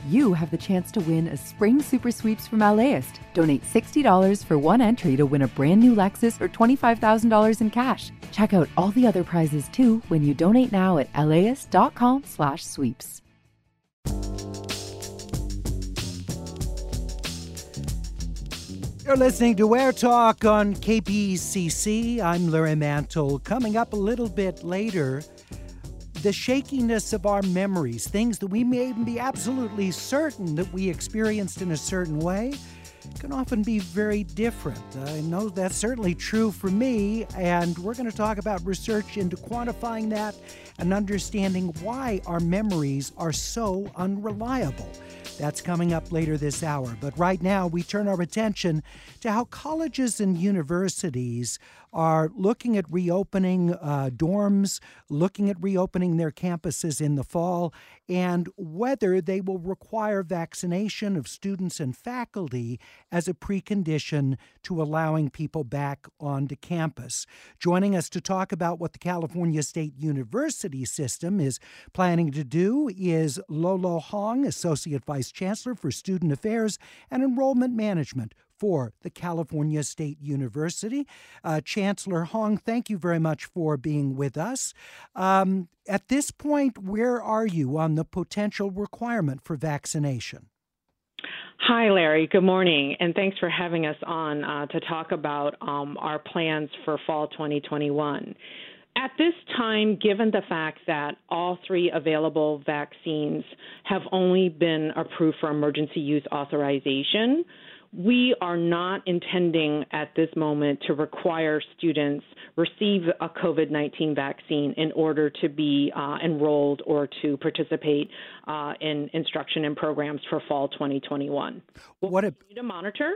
you have the chance to win a spring super sweeps from LAist. Donate $60 for one entry to win a brand new Lexus or $25,000 in cash. Check out all the other prizes too when you donate now at laist.com/sweeps. You're listening to Air Talk on KPCC. I'm Larry Mantle. Coming up a little bit later, the shakiness of our memories, things that we may even be absolutely certain that we experienced in a certain way, can often be very different. I know that's certainly true for me, and we're going to talk about research into quantifying that and understanding why our memories are so unreliable. That's coming up later this hour. But right now, we turn our attention to how colleges and universities are looking at reopening dorms, looking at reopening their campuses in the fall, and whether they will require vaccination of students and faculty as a precondition to allowing people back onto campus. Joining us to talk about what the California State University system is planning to do is Lolo Hong, Associate Vice Chancellor for Student Affairs and Enrollment Management for the California State University. Chancellor Hong, thank you very much for being with us. At this point, where are you on the potential requirement for vaccination? Hi, Larry. Good morning, and thanks for having us on to talk about our plans for fall 2021. At this time, given the fact that all three available vaccines have only been approved for emergency use authorization, we are not intending at this moment to require students receive a COVID-19 vaccine in order to be enrolled or to participate in instruction and programs for fall 2021. We'll continue to monitor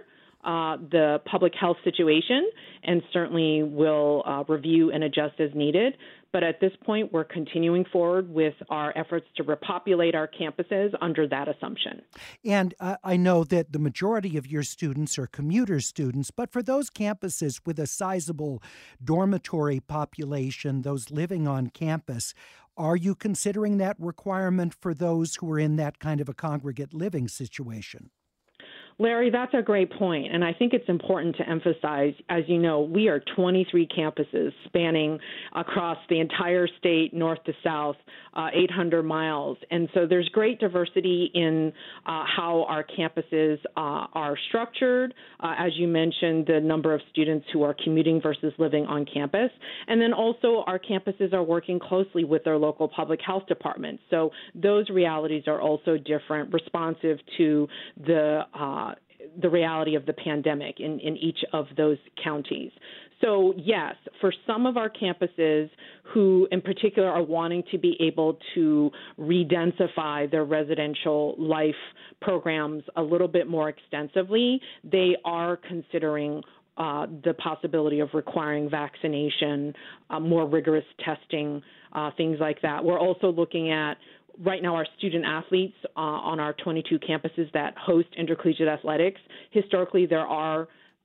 the public health situation and certainly will review and adjust as needed. But at this point, we're continuing forward with our efforts to repopulate our campuses under that assumption. And I know that the majority of your students are commuter students, but for those campuses with a sizable dormitory population, those living on campus, are you considering that requirement for those who are in that kind of a congregate living situation? Larry, that's a great point, and I think it's important to emphasize, as you know, we are 23 campuses spanning across the entire state, north to south, 800 miles, and so there's great diversity in how our campuses are structured, as you mentioned, the number of students who are commuting versus living on campus, and then also our campuses are working closely with their local public health departments, so those realities are also different, responsive to the reality of the pandemic in each of those counties. So yes, for some of our campuses who in particular are wanting to be able to redensify their residential life programs a little bit more extensively, they are considering the possibility of requiring vaccination, more rigorous testing, things like that. We're also looking at right now, our student athletes on our 22 campuses that host intercollegiate athletics, historically there are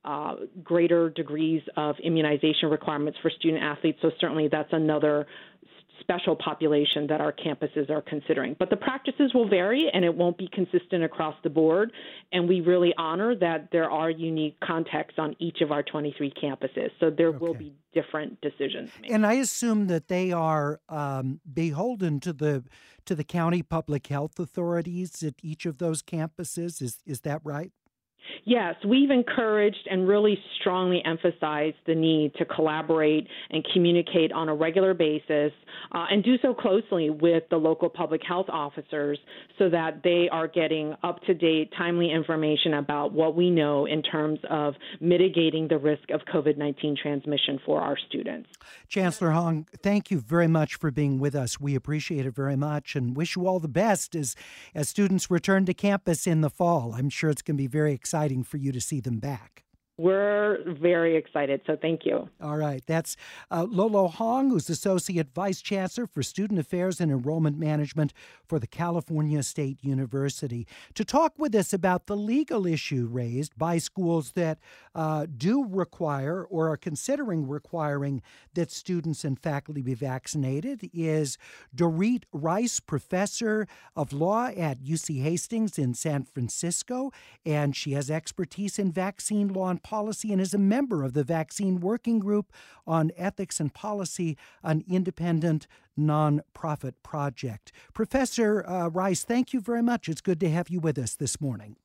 greater degrees of immunization requirements for student athletes, so certainly that's another special population that our campuses are considering. But the practices will vary, and it won't be consistent across the board, and we really honor that there are unique contexts on each of our 23 campuses, so there will be different decisions made. And I assume that they are beholden to the county public health authorities at each of those campuses. Is that right? Yes, we've encouraged and really strongly emphasized the need to collaborate and communicate on a regular basis and do so closely with the local public health officers so that they are getting up-to-date, timely information about what we know in terms of mitigating the risk of COVID-19 transmission for our students. Chancellor Hong, thank you very much for being with us. We appreciate it very much and wish you all the best as students return to campus in the fall. I'm sure it's going to be very exciting for you to see them back. We're very excited, so thank you. All right. That's Lolo Hong, who's Associate Vice Chancellor for Student Affairs and Enrollment Management for the California State University, to talk with us about the legal issue raised by schools that do require or are considering requiring that students and faculty be vaccinated. Is Dorit Rice, Professor of Law at UC Hastings in San Francisco, and she has expertise in vaccine law and policy and is a member of the Vaccine Working Group on Ethics and Policy, an independent nonprofit project. Professor Rice, thank you very much. It's good to have you with us this morning.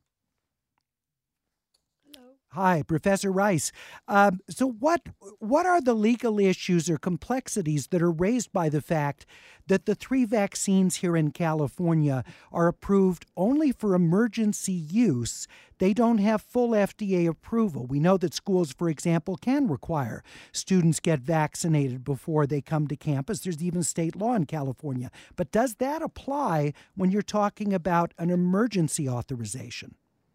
Hi, Professor Rice. So what are the legal issues or complexities that are raised by the fact that the 3 vaccines here in California are approved only for emergency use? They don't have full FDA approval. We know that schools, for example, can require students get vaccinated before they come to campus. There's even state law in California. But does that apply when you're talking about an emergency authorization?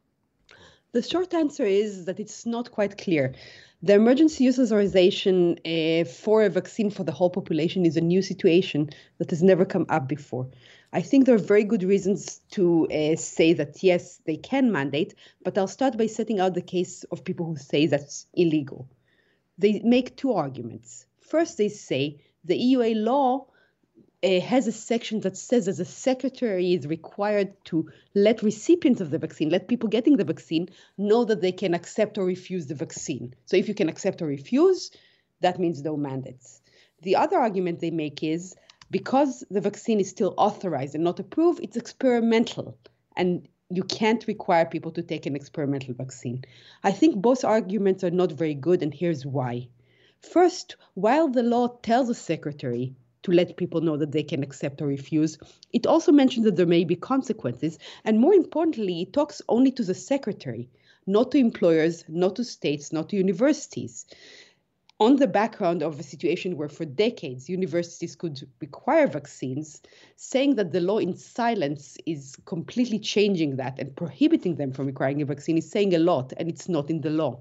The short answer is that it's not quite clear. The emergency use authorization for a vaccine for the whole population is a new situation that has never come up before. I think there are very good reasons to say that, yes, they can mandate, but I'll start by setting out the case of people who say that's illegal. They make 2 arguments. First, they say the EUA law has a section that says that the secretary is required to let recipients of the vaccine, let people getting the vaccine, know that they can accept or refuse the vaccine. So if you can accept or refuse, that means no mandates. The other argument they make is because the vaccine is still authorized and not approved, it's experimental, and you can't require people to take an experimental vaccine. I think both arguments are not very good, and here's why. First, while the law tells the secretary to let people know that they can accept or refuse, it also mentions that there may be consequences. And more importantly, it talks only to the secretary, not to employers, not to states, not to universities. On the background of a situation where for decades universities could require vaccines, saying that the law in silence is completely changing that and prohibiting them from requiring a vaccine is saying a lot, and it's not in the law.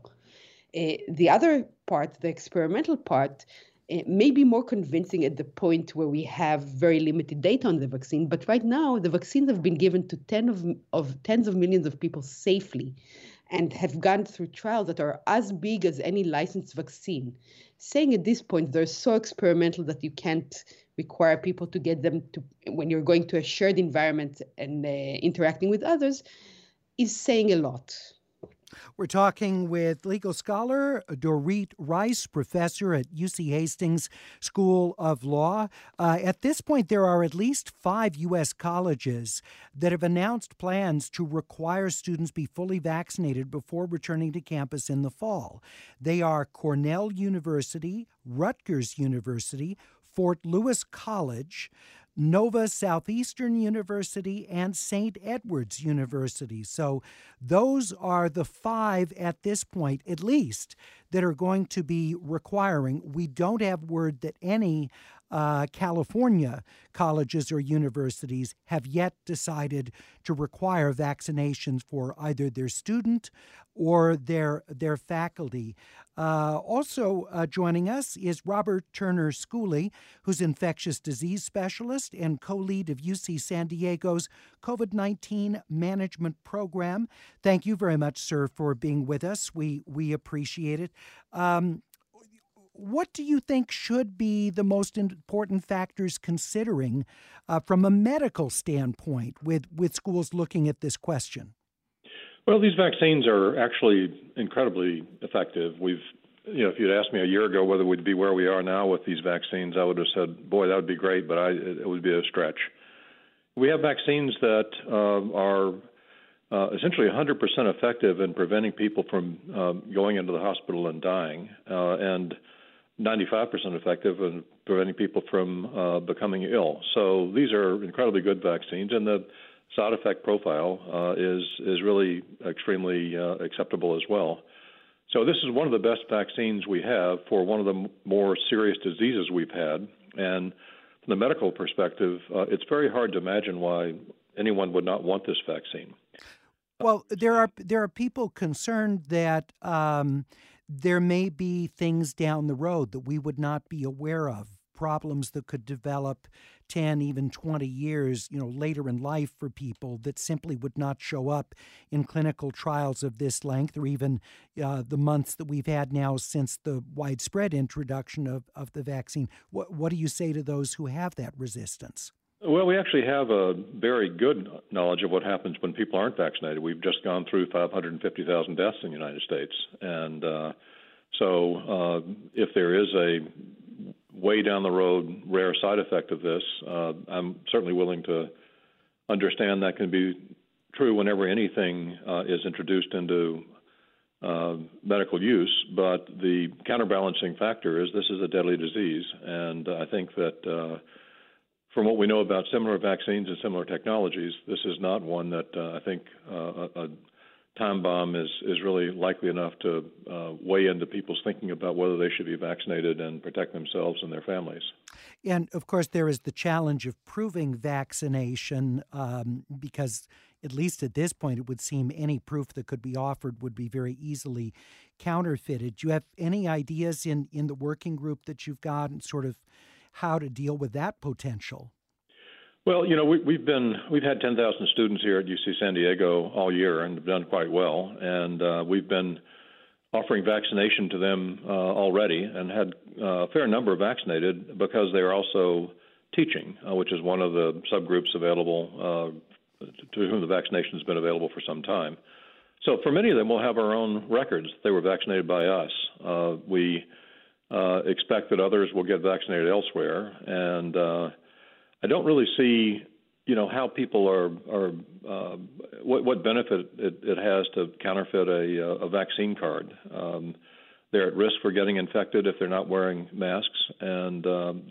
The other part, the experimental part, may be more convincing at the point where we have very limited data on the vaccine. But right now, the vaccines have been given to tens of millions of people safely and have gone through trials that are as big as any licensed vaccine. Saying at this point they're so experimental that you can't require people to get them to when you're going to a shared environment and interacting with others is saying a lot. We're talking with legal scholar Dorit Rice, professor at UC Hastings School of Law. At this point, there are at least 5 U.S. colleges that have announced plans to require students be fully vaccinated before returning to campus in the fall. They are Cornell University, Rutgers University, Fort Lewis College, Nova Southeastern University, and St. Edward's University. So those are the 5 at this point, at least, that are going to be requiring. We don't have word that any California colleges or universities have yet decided to require vaccinations for either their student or their faculty. Also joining us is Robert Turner Schooley, who's infectious disease specialist and co-lead of UC San Diego's COVID-19 management program. Thank you very much, sir, for being with us. We appreciate it. What do you think should be the most important factors considering from a medical standpoint with schools looking at this question? Well, these vaccines are actually incredibly effective. If you'd asked me a year ago whether we'd be where we are now with these vaccines, I would have said, boy, that would be great, but it would be a stretch. We have vaccines that are essentially 100% effective in preventing people from going into the hospital and dying, and 95% effective in preventing people from becoming ill. So these are incredibly good vaccines, and the side effect profile is really extremely acceptable as well. So this is one of the best vaccines we have for one of the more serious diseases we've had. And from the medical perspective, it's very hard to imagine why anyone would not want this vaccine. Well, there are people concerned that there may be things down the road that we would not be aware of, problems that could develop 10, even 20 years, later in life for people that simply would not show up in clinical trials of this length, or even the months that we've had now since the widespread introduction of the vaccine. What do you say to those who have that resistance? Well, we actually have a very good knowledge of what happens when people aren't vaccinated. We've just gone through 550,000 deaths in the United States. And so if there is a way down the road rare side effect of this, I'm certainly willing to understand that can be true whenever anything is introduced into medical use. But the counterbalancing factor is this is a deadly disease. And I think that from what we know about similar vaccines and similar technologies, this is not one that I think a time bomb is really likely enough to weigh into people's thinking about whether they should be vaccinated and protect themselves and their families. And, of course, there is the challenge of proving vaccination because, at least at this point, it would seem any proof that could be offered would be very easily counterfeited. Do you have any ideas in the working group that you've got and sort of how to deal with that potential? Well, we've had 10,000 students here at UC San Diego all year and have done quite well, and we've been offering vaccination to them already and had a fair number vaccinated because they are also teaching, which is one of the subgroups available to whom the vaccination has been available for some time. So for many of them, we'll have our own records. They were vaccinated by us. We expect that others will get vaccinated elsewhere, and I don't really see, how people are what benefit it has to counterfeit a vaccine card. They're at risk for getting infected if they're not wearing masks, and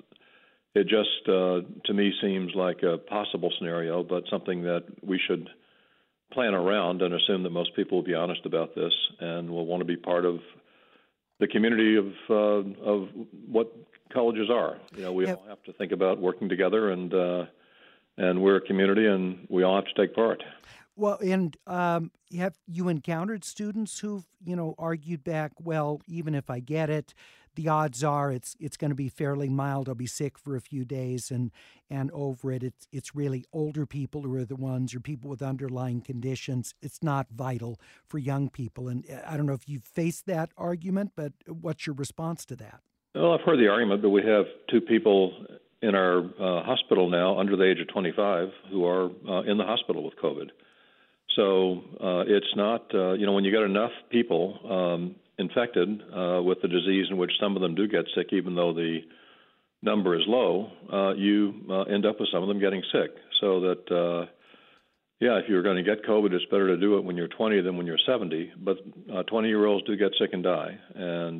it just to me seems like a possible scenario, but something that we should plan around and assume that most people will be honest about this and will want to be part of the community of what colleges are. We all have to think about working together, and we're a community, and we all have to take part. Well, and have you encountered students who've argued back? Well, even if I get it, the odds are it's going to be fairly mild. I'll be sick for a few days and over it. It's really older people who are the ones, or people with underlying conditions. It's not vital for young people. And I don't know if you've faced that argument, but what's your response to that? Well, I've heard the argument, but we have two people in our hospital now under the age of 25 who are in the hospital with COVID. So it's not, when you get enough people infected with the disease, in which some of them do get sick, even though the number is low, you end up with some of them getting sick. So that, if you're going to get COVID, it's better to do it when you're 20 than when you're 70. But 20-year-olds do get sick and die, and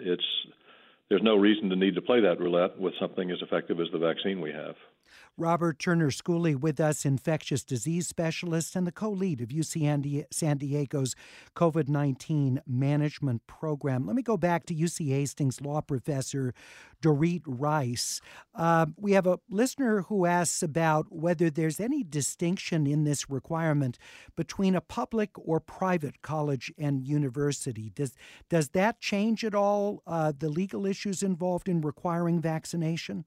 there's no reason to need to play that roulette with something as effective as the vaccine we have. Robert Turner-Schooley with us, infectious disease specialist and the co-lead of UC San Diego's COVID-19 management program. Let me go back to UC Hastings law professor Dorit Rice. We have a listener who asks about whether there's any distinction in this requirement between a public or private college and university. Does that change at all the legal issues involved in requiring vaccination?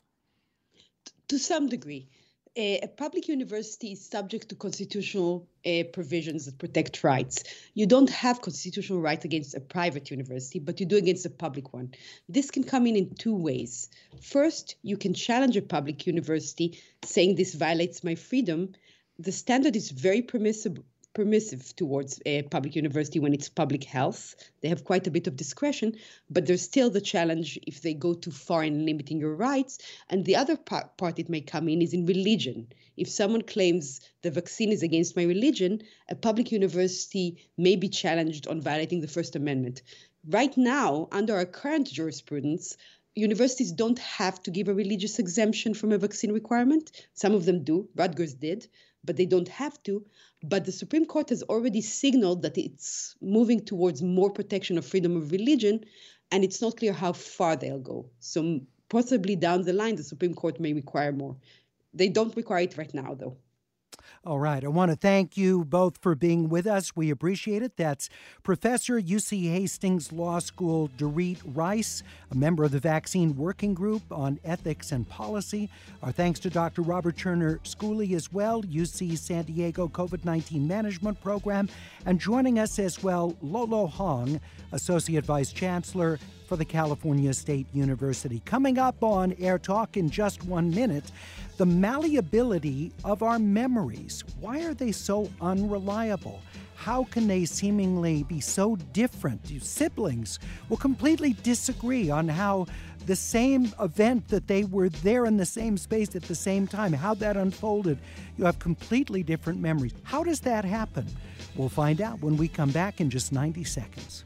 To some degree. A public university is subject to constitutional provisions that protect rights. You don't have constitutional rights against a private university, but you do against a public one. This can come in two ways. First, you can challenge a public university saying this violates my freedom. The standard is very permissive towards a public university when it's public health. They have quite a bit of discretion, but there's still the challenge if they go too far in limiting your rights. And the other part it may come in is in religion. If someone claims the vaccine is against my religion, a public university may be challenged on violating the First Amendment. Right now, under our current jurisprudence, universities don't have to give a religious exemption from a vaccine requirement. Some of them do. Rutgers did, but they don't have to. But the Supreme Court has already signaled that it's moving towards more protection of freedom of religion, and it's not clear how far they'll go. So possibly down the line, the Supreme Court may require more. They don't require it right now, though. All right. I want to thank you both for being with us. We appreciate it. That's Professor UC Hastings Law School, Dorit Rice, a member of the Vaccine Working Group on Ethics and Policy. Our thanks to Dr. Robert Turner Schooley as well, UC San Diego COVID-19 Management Program. And joining us as well, Lolo Hong, Associate Vice Chancellor for the California State University. Coming up on Air Talk in just 1 minute, the malleability of our memories. Why are they so unreliable? How can they seemingly be so different? Siblings will completely disagree on how the same event that they were there in the same space at the same time, how that unfolded. You have completely different memories. How does that happen? We'll find out when we come back in just 90 seconds.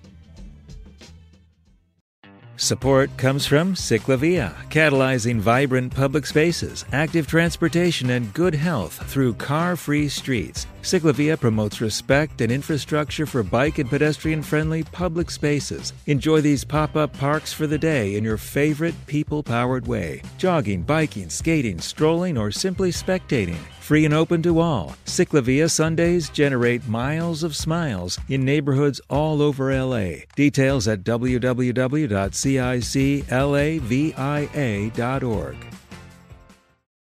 Support comes from Ciclavia, catalyzing vibrant public spaces, active transportation, and good health through car-free streets. Ciclavia promotes respect and infrastructure for bike and pedestrian-friendly public spaces. Enjoy these pop-up parks for the day in your favorite people-powered way. Jogging, biking, skating, strolling, or simply spectating. Free and open to all. Ciclavia Sundays generate miles of smiles in neighborhoods all over LA. Details at www.ciclavia.org.